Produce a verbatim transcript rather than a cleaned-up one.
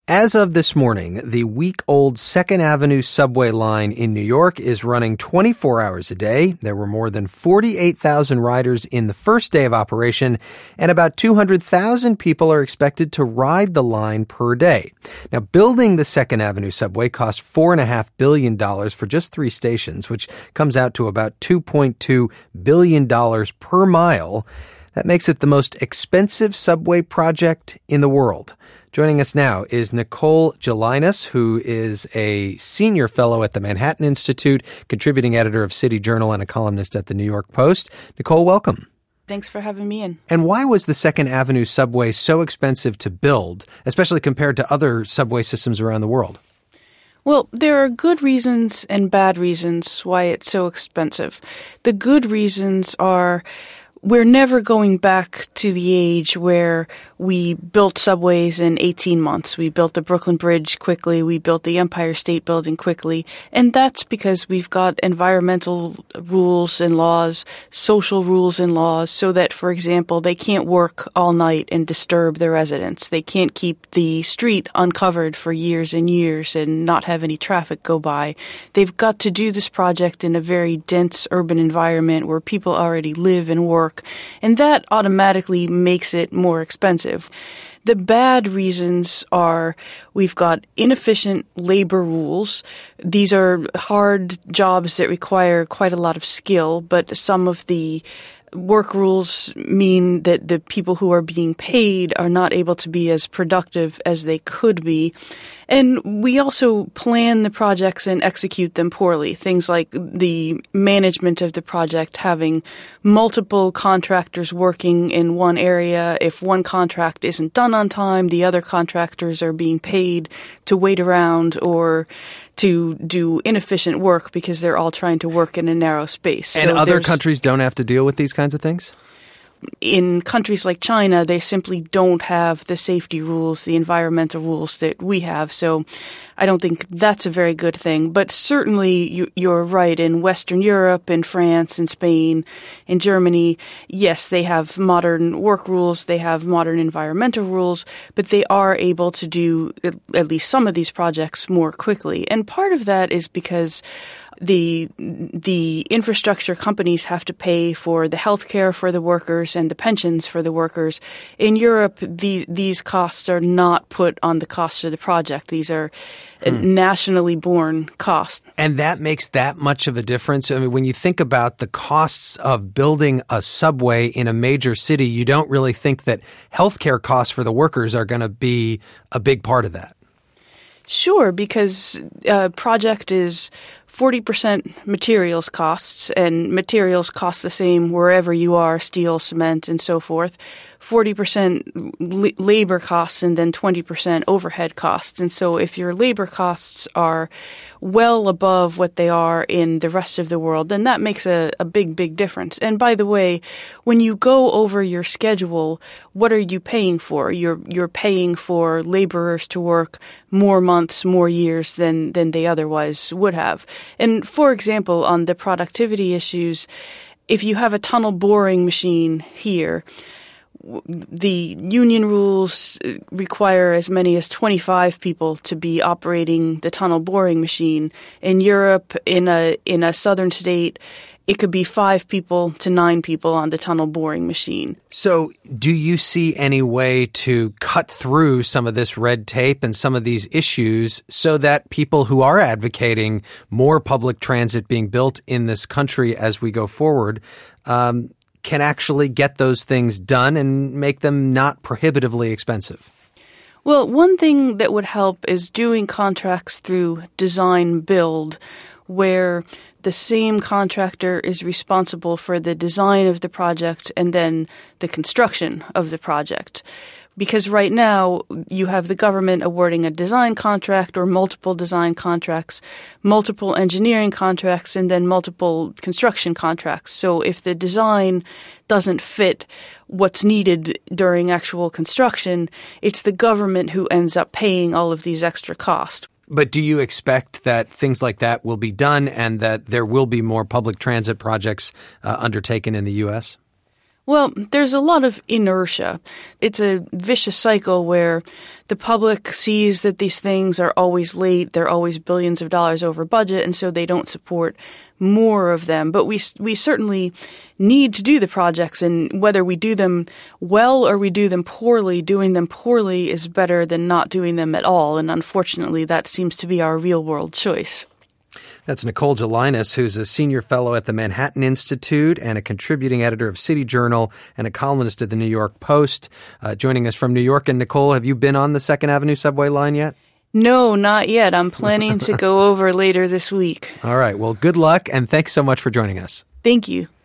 As of this morning, the week-old Second Avenue subway line in New York is running twenty-four hours a day. There were more than forty-eight thousand riders in the first day of operation, and about two hundred thousand people are expected to ride the line per day. Now, building the Second Avenue subway cost four point five billion dollars for just three stations, which comes out to about two point two billion dollars per mile. That makes it the most expensive subway project in the world. Joining us now is Nicole Gelinas, who is a senior fellow at the Manhattan Institute, contributing editor of City Journal, and a columnist at the New York Post. Nicole, welcome. Thanks for having me in. And why was the Second Avenue subway so expensive to build, especially compared to other subway systems around the world? Well, there are good reasons and bad reasons why it's so expensive. The good reasons are we're never going back to the age where we built subways in eighteen months. We built the Brooklyn Bridge quickly. We built the Empire State Building quickly. And that's because we've got environmental rules and laws, social rules and laws, so that, for example, they can't work all night and disturb the residents. They can't keep the street uncovered for years and years and not have any traffic go by. They've got to do this project in a very dense urban environment where people already live and work. And that automatically makes it more expensive. The bad reasons are we've got inefficient labor rules. These are hard jobs that require quite a lot of skill, but some of the work rules mean that the people who are being paid are not able to be as productive as they could be. And we also plan the projects and execute them poorly. Things like the management of the project, having multiple contractors working in one area. If one contract isn't done on time, the other contractors are being paid to wait around or to do inefficient work because they're all trying to work in a narrow space. And so other countries don't have to deal with these kinds of things? In countries like China, they simply don't have the safety rules, the environmental rules that we have. So I don't think that's a very good thing. But certainly you, you're right. In Western Europe, in France, in Spain, in Germany, yes, they have modern work rules. They have modern environmental rules, but they are able to do at least some of these projects more quickly. And part of that is because The the infrastructure companies have to pay for the health care for the workers and the pensions for the workers. In Europe, the, these costs are not put on the cost of the project. These are hmm. nationally borne costs. And that makes that much of a difference? I mean, when you think about the costs of building a subway in a major city, you don't really think that health care costs for the workers are going to be a big part of that. Sure, because a project is forty percent materials costs, and materials cost the same wherever you are, steel, cement, and so forth. forty percent l- labor costs and then twenty percent overhead costs. And so if your labor costs are well above what they are in the rest of the world, then that makes a, a big, big difference. And by the way, when you go over your schedule, what are you paying for? You're you're paying for laborers to work more months, more years than, than they otherwise would have. And for example, on the productivity issues, if you have a tunnel boring machine here, the union rules require as many as twenty-five people to be operating the tunnel boring machine. In Europe, in a in a southern state, it could be five people to nine people on the tunnel boring machine. So do you see any way to cut through some of this red tape and some of these issues so that people who are advocating more public transit being built in this country as we go forward um, can actually get those things done and make them not prohibitively expensive? Well, one thing that would help is doing contracts through design build, where the same contractor is responsible for the design of the project and then the construction of the project. Because right now you have the government awarding a design contract or multiple design contracts, multiple engineering contracts, and then multiple construction contracts. So if the design doesn't fit what's needed during actual construction, it's the government who ends up paying all of these extra costs. But do you expect that things like that will be done and that there will be more public transit projects uh, undertaken in the U S? Well, there's a lot of inertia. It's a vicious cycle where the public sees that these things are always late, they're always billions of dollars over budget, and so they don't support more of them. But we we certainly need to do the projects, and whether we do them well or we do them poorly, doing them poorly is better than not doing them at all. And unfortunately, that seems to be our real-world choice. That's Nicole Gelinas, who's a senior fellow at the Manhattan Institute and a contributing editor of City Journal and a columnist at the New York Post, uh, joining us from New York. And Nicole, have you been on the Second Avenue subway line yet? No, not yet. I'm planning to go over later this week. All right. Well, good luck, and thanks so much for joining us. Thank you.